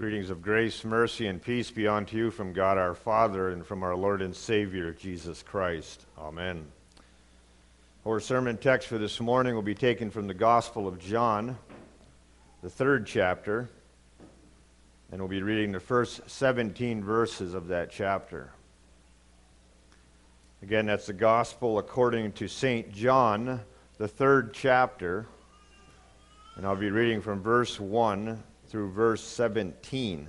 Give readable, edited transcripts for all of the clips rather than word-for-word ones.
Greetings of grace, mercy, and peace be unto you from God our Father and from our Lord and Savior, Jesus Christ. Amen. Our sermon text for this morning will be taken from the Gospel of John, the 3rd chapter, and we'll be reading the first 17 verses of that chapter. Again, that's the Gospel according to St. John, the 3rd chapter, and I'll be reading from verse 1 through verse 17.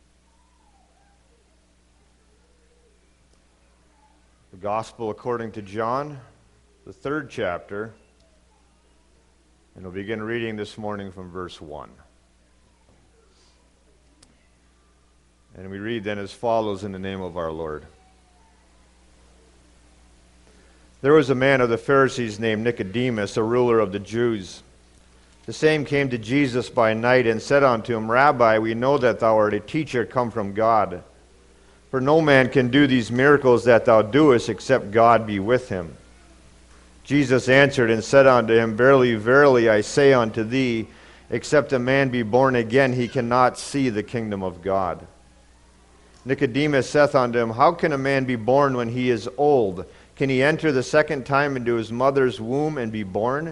The Gospel according to John, the 3rd chapter, and we'll begin reading this morning from verse 1. And we read then as follows in the name of our Lord. There was a man of the Pharisees named Nicodemus, a ruler of the Jews. The same came to Jesus by night and said unto him, Rabbi, we know that thou art a teacher come from God. For no man can do these miracles that thou doest, except God be with him. Jesus answered and said unto him, Verily, verily, I say unto thee, except a man be born again, he cannot see the kingdom of God. Nicodemus saith unto him, How can a man be born when he is old? Can he enter the second time into his mother's womb and be born?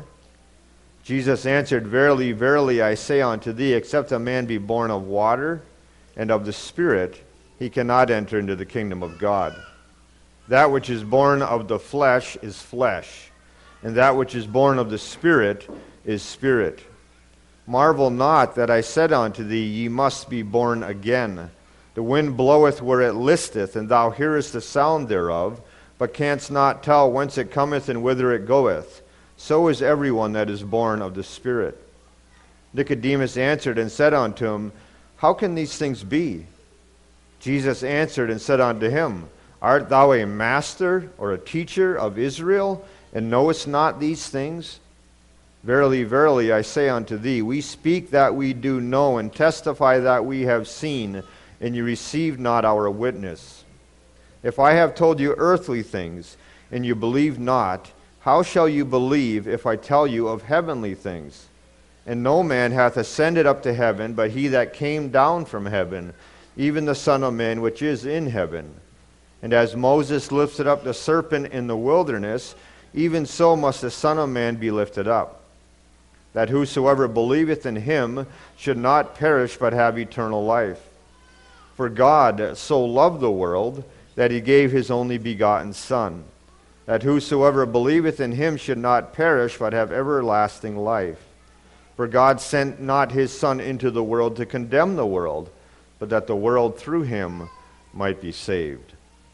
Jesus answered, Verily, verily, I say unto thee, except a man be born of water and of the Spirit, he cannot enter into the kingdom of God. That which is born of the flesh is flesh, and that which is born of the Spirit is spirit. Marvel not that I said unto thee, Ye must be born again. The wind bloweth where it listeth, and thou hearest the sound thereof, but canst not tell whence it cometh and whither it goeth. So is everyone that is born of the Spirit. Nicodemus answered and said unto him, How can these things be? Jesus answered and said unto him, Art thou a master or a teacher of Israel, and knowest not these things? Verily, verily, I say unto thee, we speak that we do know, and testify that we have seen, and you receive not our witness. If I have told you earthly things, and you believe not, how shall you believe if I tell you of heavenly things? And no man hath ascended up to heaven, but he that came down from heaven, even the Son of Man which is in heaven. And as Moses lifted up the serpent in the wilderness, even so must the Son of Man be lifted up, that whosoever believeth in him should not perish but have eternal life. For God so loved the world, that he gave his only begotten Son, that whosoever believeth in him should not perish, but have everlasting life. For God sent not his Son into the world to condemn the world, but that the world through him might be saved.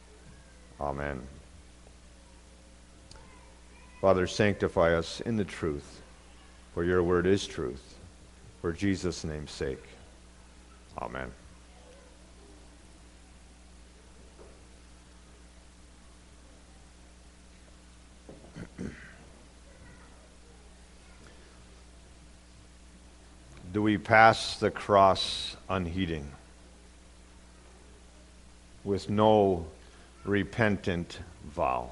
Amen. Father, sanctify us in the truth, for your word is truth. For Jesus' name's sake. Amen. Do we pass the cross unheeding, with no repentant vow?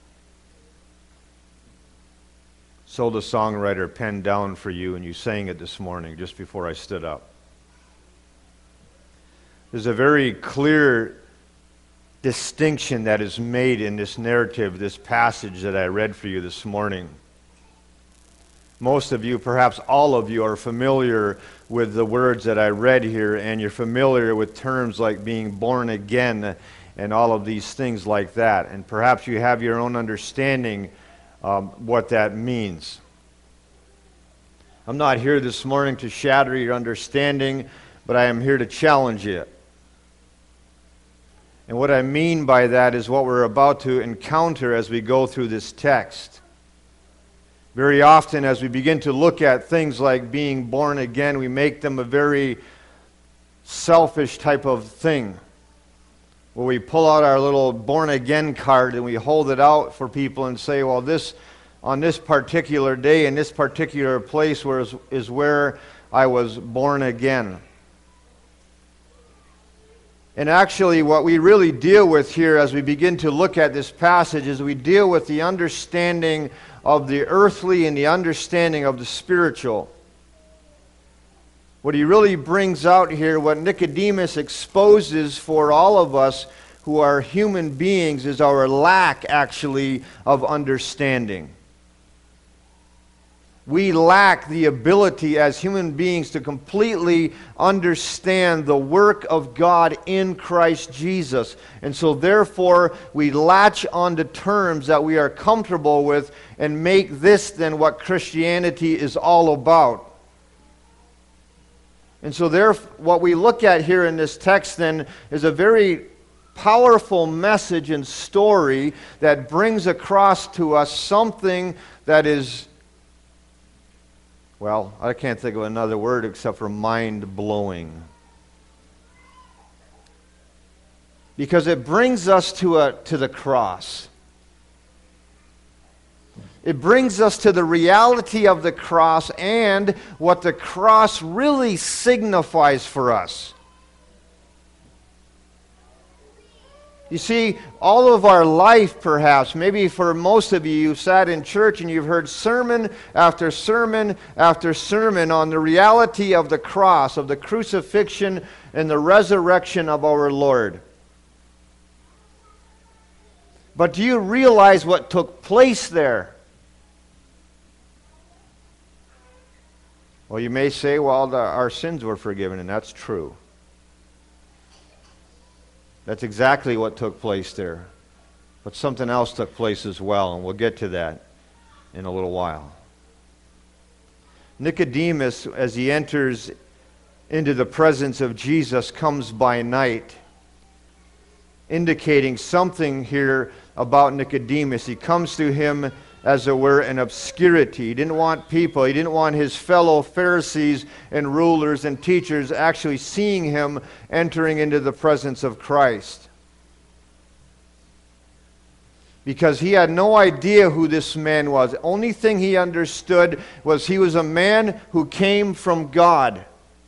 So the songwriter penned down for you, and you sang it this morning just before I stood up. There's a very clear distinction that is made in this narrative, this passage that I read for you this morning. Most of you, perhaps all of you, are familiar with the words that I read here, and you're familiar with terms like being born again and all of these things like that. And perhaps you have your own understanding what that means. I'm not here this morning to shatter your understanding, but I am here to challenge it. And what I mean by that is what we're about to encounter as we go through this text. Very often as we begin to look at things like being born again, we make them a very selfish type of thing, where we pull out our little born again card and we hold it out for people and say, well, this on this particular day in this particular place is where I was born again. And actually what we really deal with here as we begin to look at this passage is we deal with the understanding of the earthly and the understanding of the spiritual. What he really brings out here, what Nicodemus exposes for all of us who are human beings, is our lack, actually, of understanding. We lack the ability as human beings to completely understand the work of God in Christ Jesus. And so therefore, we latch onto terms that we are comfortable with and make this then what Christianity is all about. And so what we look at here in this text then is a very powerful message and story that brings across to us something that is, well, I can't think of another word except for mind-blowing. Because it brings us to the cross. It brings us to the reality of the cross and what the cross really signifies for us. You see, all of our life, perhaps, maybe for most of you, you've sat in church and you've heard sermon after sermon after sermon on the reality of the cross, of the crucifixion and the resurrection of our Lord. But do you realize what took place there? Well, you may say, well, our sins were forgiven, and that's true. That's exactly what took place there. But something else took place as well, and we'll get to that in a little while. Nicodemus, as he enters into the presence of Jesus, comes by night, indicating something here about Nicodemus. He comes to him, as it were, in obscurity. He didn't want people, he didn't want his fellow Pharisees and rulers and teachers actually seeing him entering into the presence of Christ. Because he had no idea who this man was. The only thing he understood was he was a man who came from God.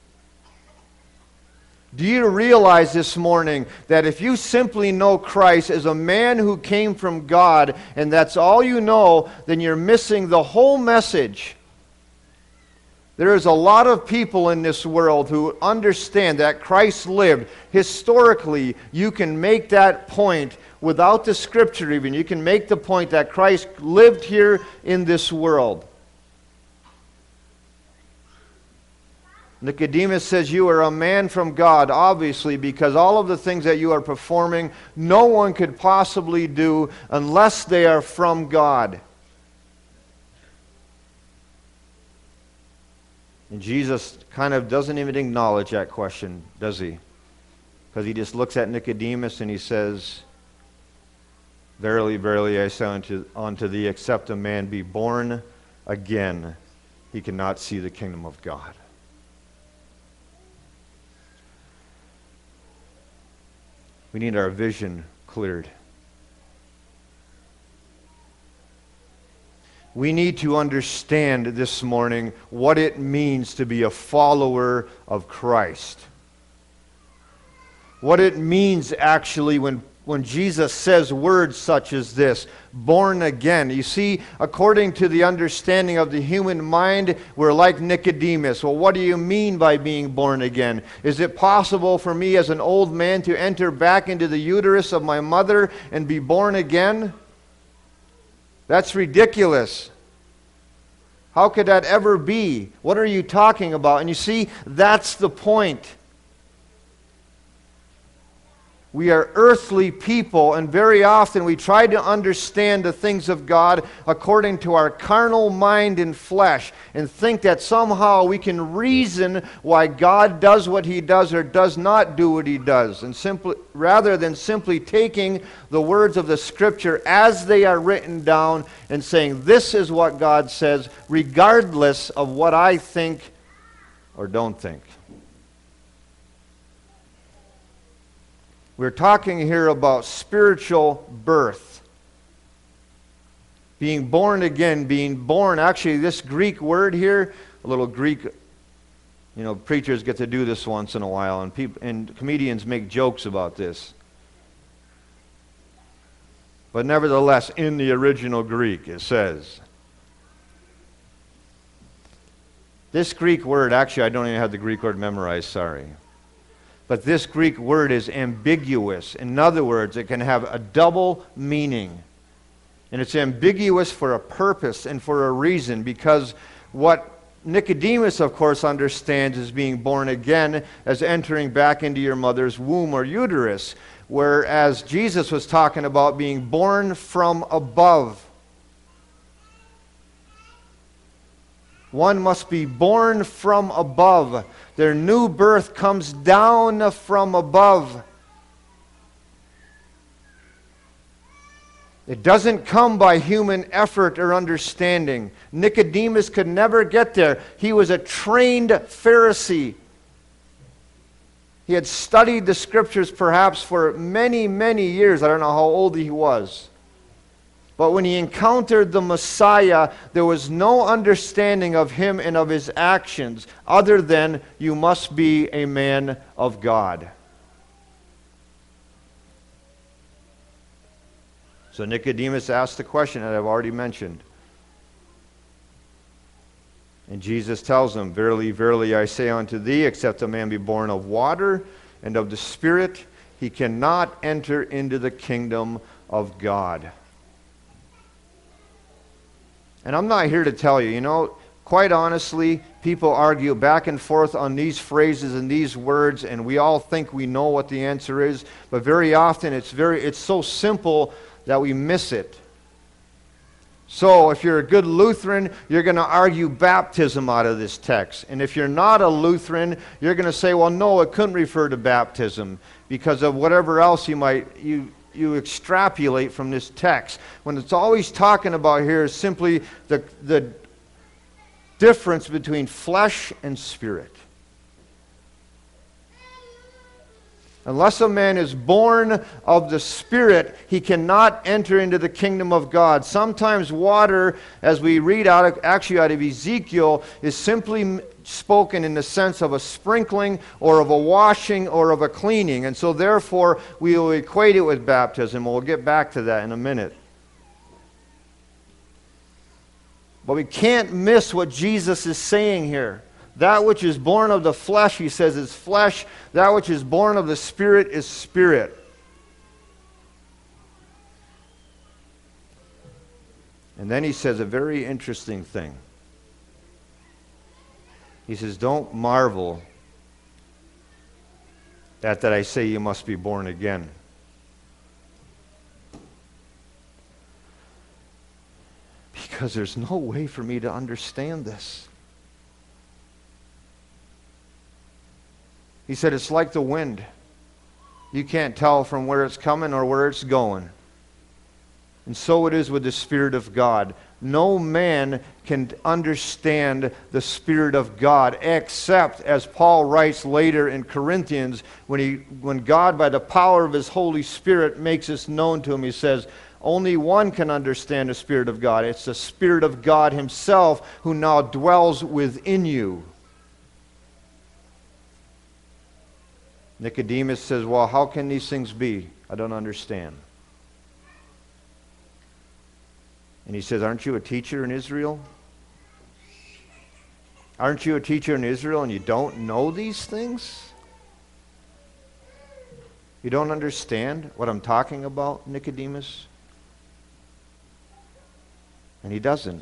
Do you realize this morning that if you simply know Christ as a man who came from God, and that's all you know, then you're missing the whole message? There is a lot of people in this world who understand that Christ lived. Historically, you can make that point without the Scripture even. You can make the point that Christ lived here in this world. Nicodemus says, you are a man from God, obviously, because all of the things that you are performing, no one could possibly do unless they are from God. And Jesus kind of doesn't even acknowledge that question, does he? Because he just looks at Nicodemus and he says, verily, verily, I say unto thee, except a man be born again, he cannot see the kingdom of God. We need our vision cleared. We need to understand this morning what it means to be a follower of Christ. What it means actually when Jesus says words such as this, born again. You see, according to the understanding of the human mind, we're like Nicodemus. Well, what do you mean by being born again? Is it possible for me as an old man to enter back into the uterus of my mother and be born again? That's ridiculous. How could that ever be? What are you talking about? And you see, that's the point. We are earthly people, and very often we try to understand the things of God according to our carnal mind and flesh, and think that somehow we can reason why God does what He does or does not do what He does, and rather than simply taking the words of the Scripture as they are written down and saying, this is what God says, regardless of what I think or don't think. We're talking here about spiritual birth. Being born again, being born. Actually, this Greek word here, a little Greek, preachers get to do this once in a while, and comedians make jokes about this. But nevertheless, in the original Greek, it says, This Greek word, actually, I don't even have the Greek word memorized, sorry. But this Greek word is ambiguous. In other words, it can have a double meaning. And it's ambiguous for a purpose and for a reason, because what Nicodemus, of course, understands as being born again as entering back into your mother's womb or uterus, whereas Jesus was talking about being born from above. One must be born from above. Their new birth comes down from above. It doesn't come by human effort or understanding. Nicodemus could never get there. He was a trained Pharisee. He had studied the Scriptures perhaps for many, many years. I don't know how old he was. But when he encountered the Messiah, there was no understanding of him and of his actions other than you must be a man of God. So Nicodemus asked the question that I've already mentioned. And Jesus tells him, "Verily, verily, I say unto thee, except a man be born of water and of the Spirit, he cannot enter into the kingdom of God." And I'm not here to tell you, quite honestly, people argue back and forth on these phrases and these words, and we all think we know what the answer is, but very often it's so simple that we miss it. So if you're a good Lutheran, you're going to argue baptism out of this text. And if you're not a Lutheran, you're going to say, well, no, it couldn't refer to baptism because of whatever else you extrapolate from this text. When it's always talking about here is simply the difference between flesh and spirit. Unless a man is born of the Spirit, he cannot enter into the kingdom of God. Sometimes water, as we read out of Ezekiel, is simply spoken in the sense of a sprinkling or of a washing or of a cleaning. And so therefore, we will equate it with baptism. We'll get back to that in a minute. But we can't miss what Jesus is saying here. That which is born of the flesh, he says, is flesh. That which is born of the Spirit is spirit. And then he says a very interesting thing. He says, don't marvel at that I say you must be born again. Because there's no way for me to understand this. He said, it's like the wind. You can't tell from where it's coming or where it's going. And so it is with the Spirit of God. No man can understand the Spirit of God except, as Paul writes later in Corinthians, when God, by the power of His Holy Spirit, makes this known to him, he says, only one can understand the Spirit of God. It's the Spirit of God Himself who now dwells within you. Nicodemus says, well, how can these things be? I don't understand. And he says, aren't you a teacher in Israel? Aren't you a teacher in Israel and you don't know these things? You don't understand what I'm talking about, Nicodemus? And he doesn't.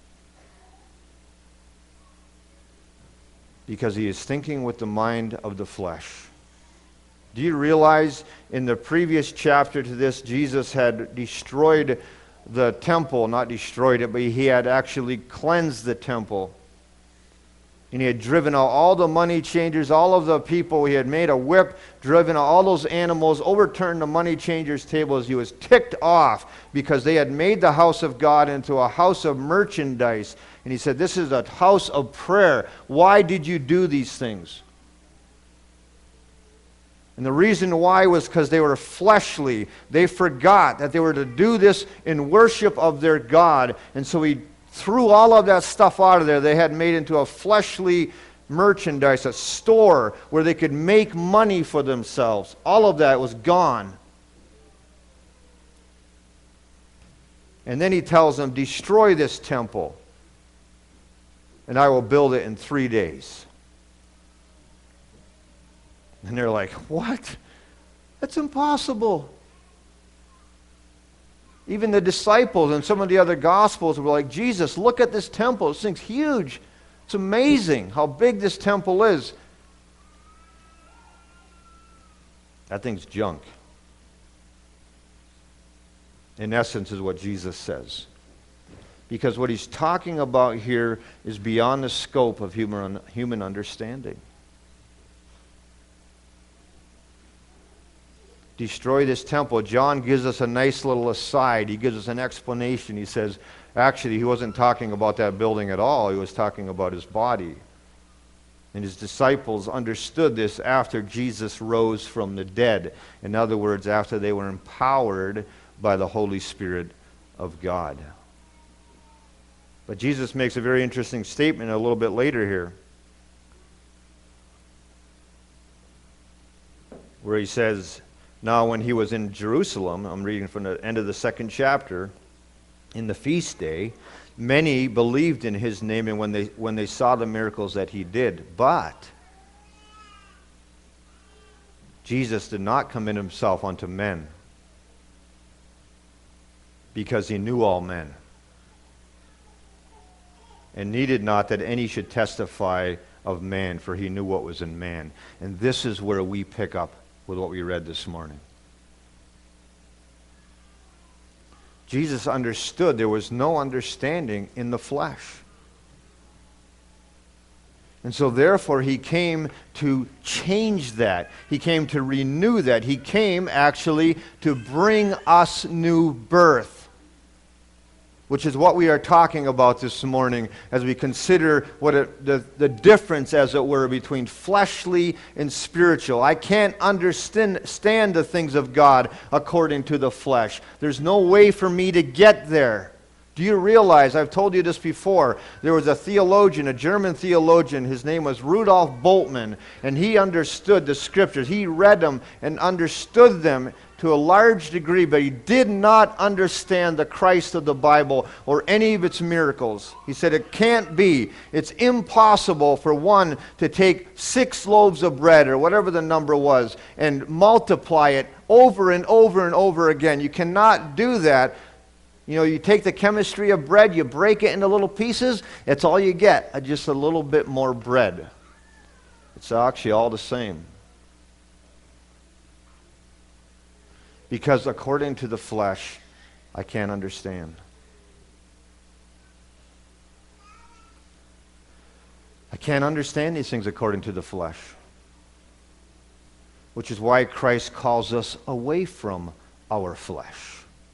Because he is thinking with the mind of the flesh. Do you realize in the previous chapter to this, Jesus had destroyed the temple, not destroyed it, but he had actually cleansed the temple. And he had driven out all the money changers, all of the people. He had made a whip, driven out all those animals, overturned the money changers' tables. He was ticked off because they had made the house of God into a house of merchandise. And he said, this is a house of prayer. Why did you do these things? And the reason why was because they were fleshly. They forgot that they were to do this in worship of their God. And so he threw all of that stuff out of there they had made into a fleshly merchandise, a store where they could make money for themselves. All of that was gone. And then he tells them, destroy this temple. and I will build it in 3 days. And they're like, what? That's impossible. Even the disciples and some of the other Gospels were like, Jesus, look at this temple. This thing's huge. It's amazing how big this temple is. That thing's junk. In essence, is what Jesus says. Because what he's talking about here is beyond the scope of human understanding. Destroy this temple. John gives us a nice little aside. He gives us an explanation. He says, actually, he wasn't talking about that building at all. He was talking about his body. And his disciples understood this after Jesus rose from the dead. In other words, after they were empowered by the Holy Spirit of God. But Jesus makes a very interesting statement a little bit later here, where he says, now when he was in Jerusalem, I'm reading from the end of the 2nd chapter, in the feast day, many believed in his name and when they saw the miracles that he did. But Jesus did not commend himself unto men, because he knew all men, and needed not that any should testify of man, for he knew what was in man. And this is where we pick up with what we read this morning. Jesus understood there was no understanding in the flesh. And so therefore he came to change that. He came to renew that. He came actually to bring us new birth, which is what we are talking about this morning as we consider the difference, as it were, between fleshly and spiritual. I can't understand the things of God according to the flesh. There's no way for me to get there. Do you realize, I've told you this before, there was a theologian, a German theologian, his name was Rudolf Bultmann, and he understood the Scriptures. He read them and understood them to a large degree, but he did not understand the Christ of the Bible or any of its miracles. He said it can't be. It's impossible for one to take 6 loaves of bread, or whatever the number was, and multiply it over and over and over again. You cannot do that. You know, you take the chemistry of bread, you break it into little pieces, that's all you get, just a little bit more bread. It's actually all the same. Because according to the flesh, I can't understand. I can't understand these things according to the flesh. Which is why Christ calls us away from our flesh.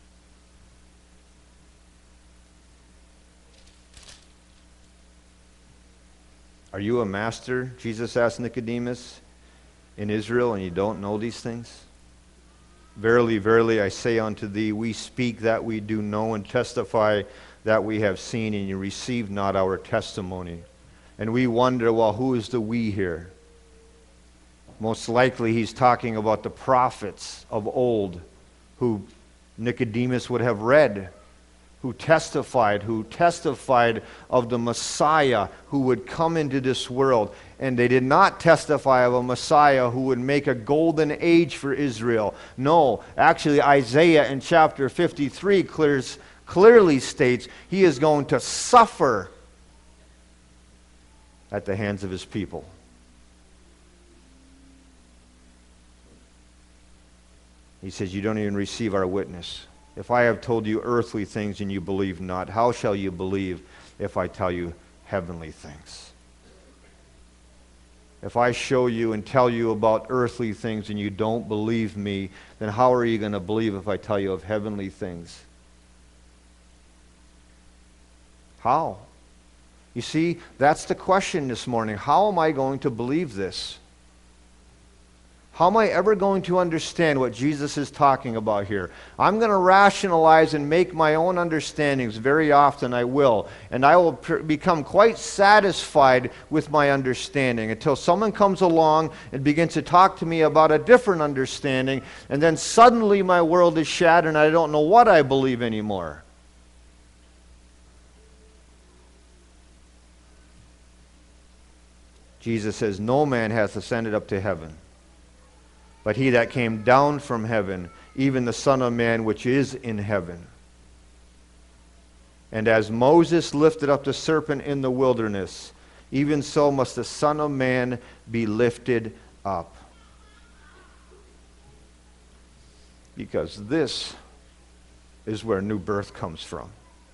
Are you a master, Jesus asked Nicodemus, in Israel, and you don't know these things? Verily, verily, I say unto thee, we speak that we do know, and testify that we have seen, and you receive not our testimony. And we wonder, well, who is the we here? Most likely he's talking about the prophets of old, who Nicodemus would have read, who testified of the Messiah who would come into this world. And they did not testify of a Messiah who would make a golden age for Israel. No, actually Isaiah in chapter 53 clearly states he is going to suffer at the hands of his people. He says, you don't even receive our witness. If I have told you earthly things and you believe not, how shall you believe if I tell you heavenly things? If I show you and tell you about earthly things and you don't believe me, then how are you going to believe if I tell you of heavenly things? How? You see, that's the question this morning. How am I going to believe this? How am I ever going to understand what Jesus is talking about here? I'm going to rationalize and make my own understandings. Very often I will. And I will become quite satisfied with my understanding until someone comes along and begins to talk to me about a different understanding. And then suddenly my world is shattered and I don't know what I believe anymore. Jesus says, no man hath ascended up to heaven, but he that came down from heaven, even the Son of Man which is in heaven. And as Moses lifted up the serpent in the wilderness, even so must the Son of Man be lifted up. Because this is where new birth comes from.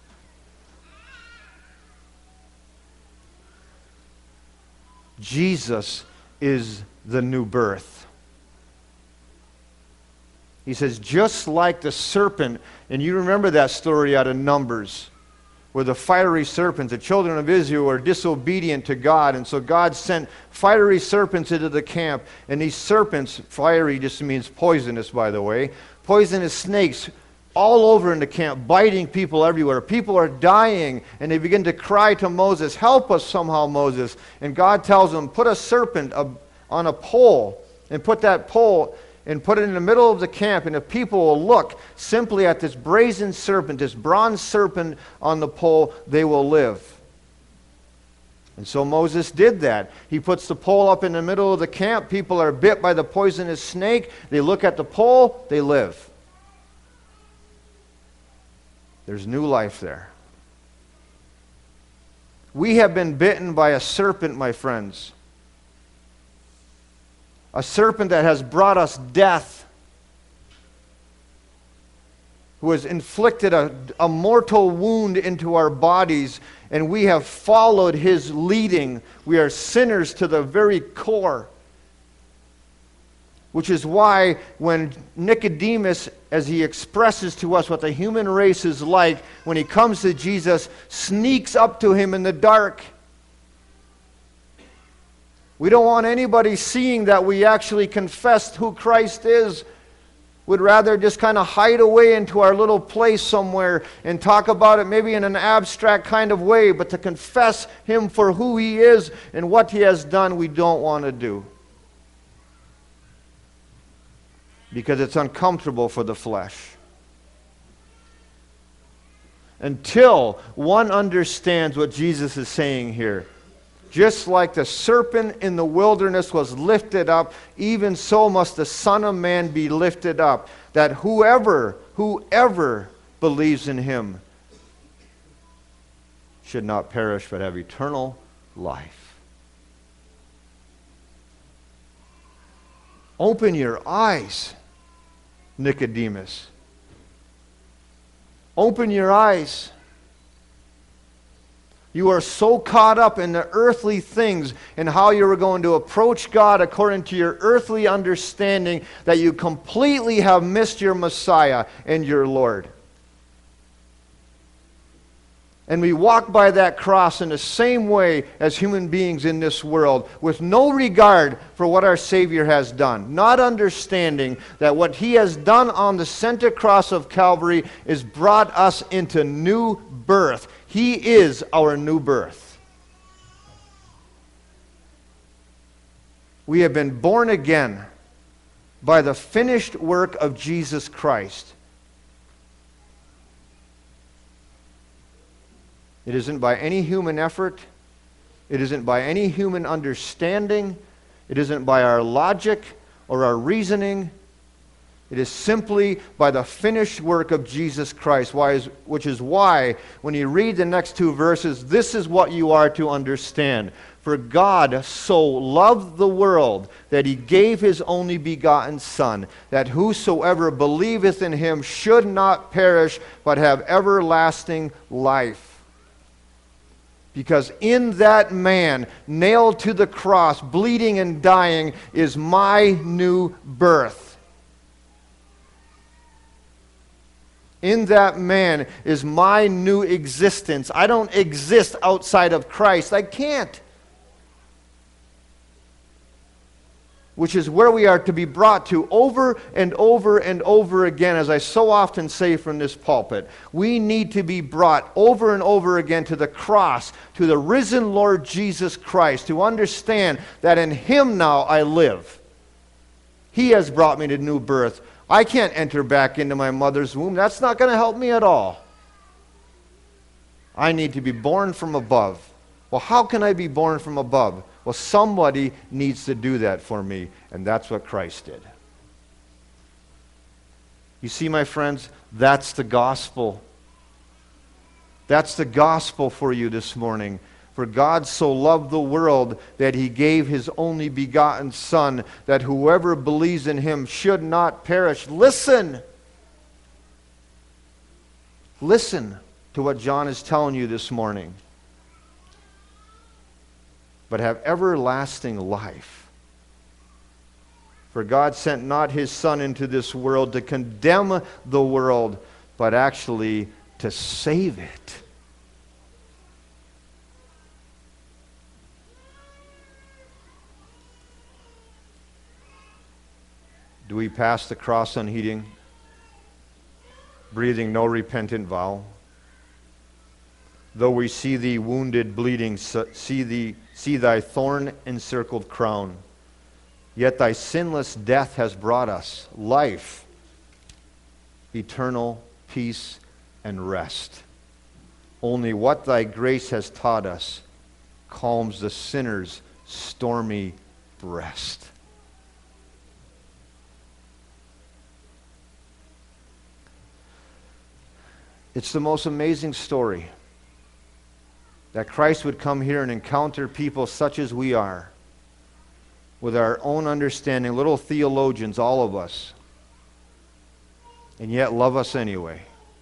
Jesus is the new birth. He says, just like the serpent, and you remember that story out of Numbers, where the fiery serpents, the children of Israel, were disobedient to God, and so God sent fiery serpents into the camp, and these serpents, fiery just means poisonous, by the way, poisonous snakes all over in the camp, biting people everywhere. People are dying, and they begin to cry to Moses, help us somehow, Moses. And God tells them, put a serpent on a pole, and put that pole and put it in the middle of the camp, and if people will look simply at this brazen serpent, this bronze serpent on the pole, they will live. And so Moses did that. He puts the pole up in the middle of the camp. People are bit by the poisonous snake. They look at the pole, they live. There's new life there. We have been bitten by a serpent, my friends. A serpent that has brought us death, who has inflicted a mortal wound into our bodies, and we have followed his leading. We are sinners to the very core. Which is why when Nicodemus, as he expresses to us what the human race is like, when he comes to Jesus, sneaks up to him in the dark. We don't want anybody seeing that we actually confessed who Christ is. We'd rather just kind of hide away into our little place somewhere and talk about it maybe in an abstract kind of way, but to confess him for who he is and what he has done, we don't want to do. Because it's uncomfortable for the flesh. Until one understands what Jesus is saying here. Just like the serpent in the wilderness was lifted up, even so must the Son of Man be lifted up, that whoever believes in him should not perish but have eternal life. Open your eyes, Nicodemus. Open your eyes. You are so caught up in the earthly things and how you are going to approach God according to your earthly understanding that you completely have missed your Messiah and your Lord. And we walk by that cross in the same way as human beings in this world, with no regard for what our Savior has done, not understanding that what he has done on the center cross of Calvary is brought us into new birth. He is our new birth. We have been born again by the finished work of Jesus Christ. It isn't by any human effort. It isn't by any human understanding. It isn't by our logic or our reasoning. It is simply by the finished work of Jesus Christ, which is why, when you read the next two verses, this is what you are to understand. For God so loved the world that he gave his only begotten Son, that whosoever believeth in him should not perish, but have everlasting life. Because in that man, nailed to the cross, bleeding and dying, is my new birth. In that man is my new existence. I don't exist outside of Christ. I can't. Which is where we are to be brought to over and over and over again, as I so often say from this pulpit. We need to be brought over and over again to the cross, to the risen Lord Jesus Christ, to understand that in him now I live. He has brought me to new birth. I can't enter back into my mother's womb. That's not going to help me at all. I need to be born from above. Well, how can I be born from above? Well, somebody needs to do that for me, and that's what Christ did. You see, my friends, that's the gospel. That's the gospel for you this morning. For God so loved the world that he gave his only begotten Son, that whoever believes in him should not perish. Listen! Listen to what John is telling you this morning. But have everlasting life. For God sent not his Son into this world to condemn the world, but actually to save it. Do we pass the cross unheeding, breathing no repentant vow? Though we see thee wounded, bleeding, see thy thorn-encircled crown, yet thy sinless death has brought us life, eternal peace, and rest. Only what thy grace has taught us calms the sinner's stormy breast. It's the most amazing story that Christ would come here and encounter people such as we are, with our own understanding, little theologians, all of us, and yet love us anyway.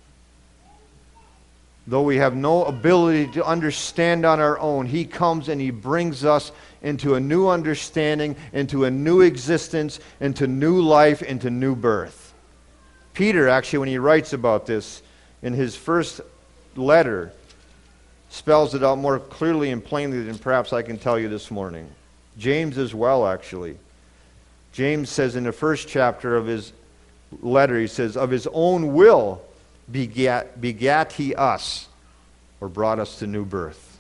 Though we have no ability to understand on our own, he comes and he brings us into a new understanding, into a new existence, into new life, into new birth. Peter, actually, when he writes about this in his first letter, spells it out more clearly and plainly than perhaps I can tell you this morning. James as well, actually. James says in the first chapter of his letter, he says, of his own will begat he us, or brought us to new birth,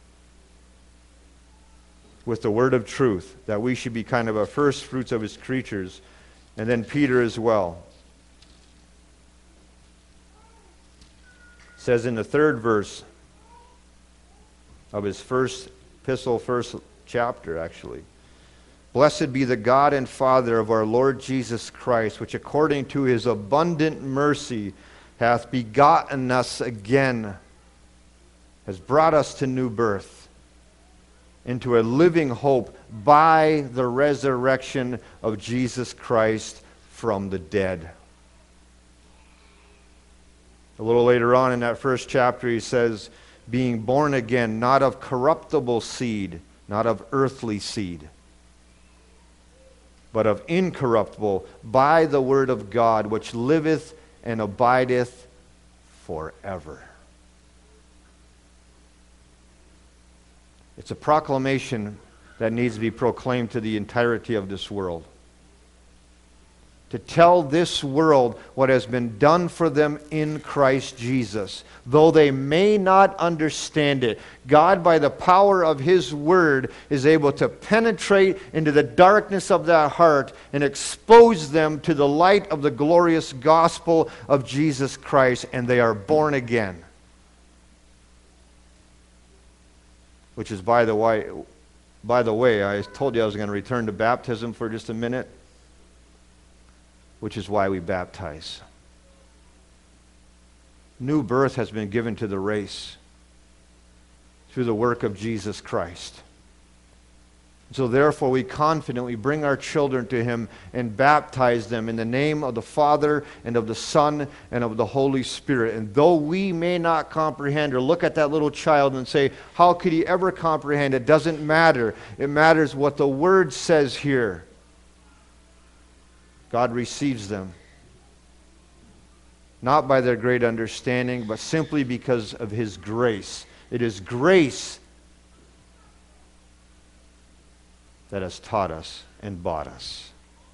with the word of truth, that we should be kind of a first fruits of his creatures. And then Peter as well says in the third verse of his first epistle, first chapter actually, blessed be the God and Father of our Lord Jesus Christ, which according to his abundant mercy hath begotten us again, has brought us to new birth, into a living hope by the resurrection of Jesus Christ from the dead. A little later on in that first chapter he says, being born again, not of corruptible seed, not of earthly seed, but of incorruptible, by the word of God, which liveth and abideth forever. It's a proclamation that needs to be proclaimed to the entirety of this world. To tell this world what has been done for them in Christ Jesus. Though they may not understand it, God, by the power of his word, is able to penetrate into the darkness of that heart and expose them to the light of the glorious gospel of Jesus Christ, and they are born again. Which is, by the way, I told you I was going to return to baptism for just a minute, which is why we baptize. New birth has been given to the race through the work of Jesus Christ. So therefore we confidently bring our children to him and baptize them in the name of the Father and of the Son and of the Holy Spirit. And though we may not comprehend or look at that little child and say, how could he ever comprehend? It doesn't matter. It matters what the Word says here. God receives them, not by their great understanding, but simply because of his grace. It is grace that has taught us and bought us.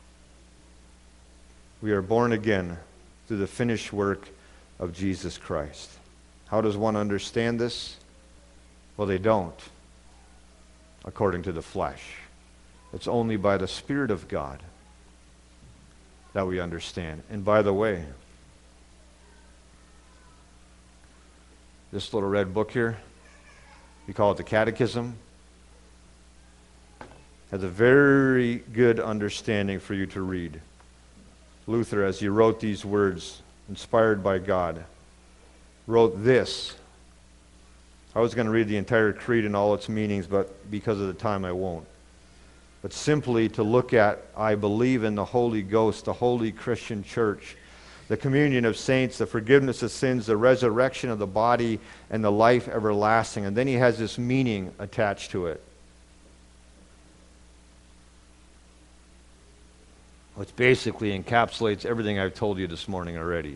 We are born again through the finished work of Jesus Christ. How does one understand this? Well, they don't, according to the flesh. It's only by the Spirit of God that we understand. And by the way, this little red book here, We call it the Catechism. Has a very good understanding for you to read. Luther, as he wrote these words, inspired by God, wrote this. I was going to read the entire creed and all its meanings, but because of the time I won't. But simply to look at, I believe in the Holy Ghost, the holy Christian church, the communion of saints, the forgiveness of sins, the resurrection of the body, and the life everlasting. And then he has this meaning attached to it. Which basically encapsulates everything I've told you this morning already.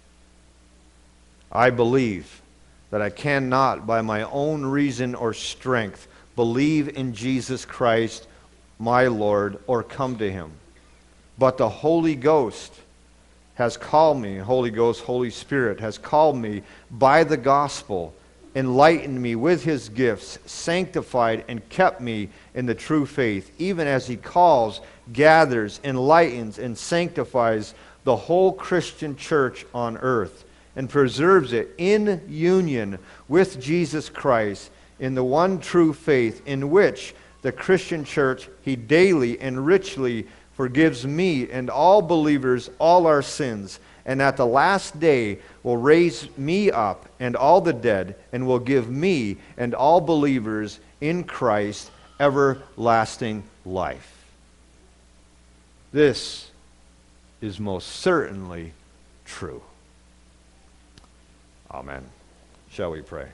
I believe that I cannot, by my own reason or strength, believe in Jesus Christ, my Lord, or come to him. But the Holy Ghost has called me, Holy Ghost, Holy Spirit, has called me by the gospel, enlightened me with his gifts, sanctified and kept me in the true faith, even as he calls, gathers, enlightens, and sanctifies the whole Christian church on earth, and preserves it in union with Jesus Christ in the one true faith, in which the Christian church he daily and richly forgives me and all believers all our sins, and at the last day will raise me up and all the dead, and will give me and all believers in Christ everlasting life. This is most certainly true. Amen. Shall we pray?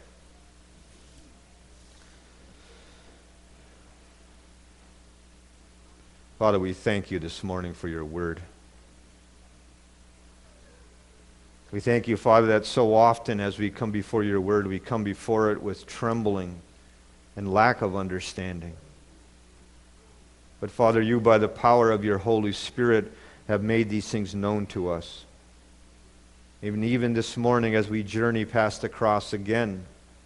Father, we thank you this morning for your word. We thank you, Father, that so often as we come before your word, we come before it with trembling and lack of understanding. But Father, you, by the power of your Holy Spirit, have made these things known to us. Even this morning as we journey past the cross again,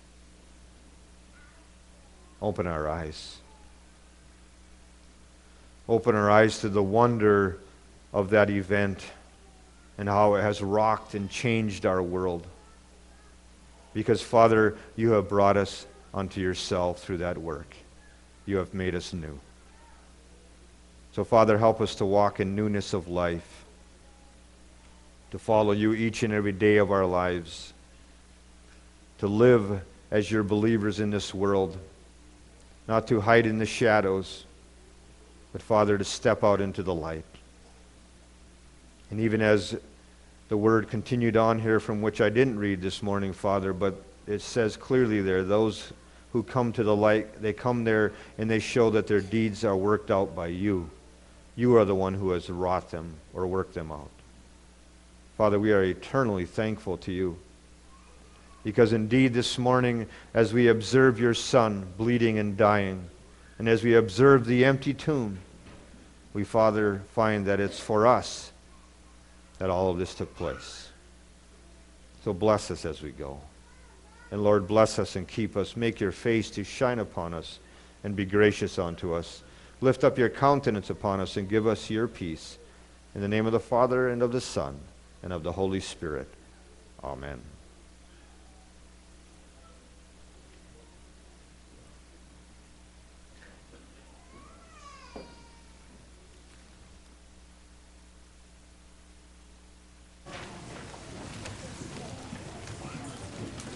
open our eyes. Open our eyes to the wonder of that event and how it has rocked and changed our world. Because, Father, you have brought us unto yourself through that work. You have made us new. So, Father, help us to walk in newness of life, to follow you each and every day of our lives, to live as your believers in this world, not to hide in the shadows, but, Father, to step out into the light. And even as the word continued on here, from which I didn't read this morning, Father, but it says clearly there, those who come to the light, they come there and they show that their deeds are worked out by you. You are the one who has wrought them or worked them out. Father, we are eternally thankful to you. Because indeed this morning, as we observe your Son bleeding and dying, and as we observe the empty tomb, we, Father, find that it's for us that all of this took place. So bless us as we go. And Lord, bless us and keep us. Make your face to shine upon us and be gracious unto us. Lift up your countenance upon us and give us your peace. In the name of the Father, and of the Son, and of the Holy Spirit. Amen.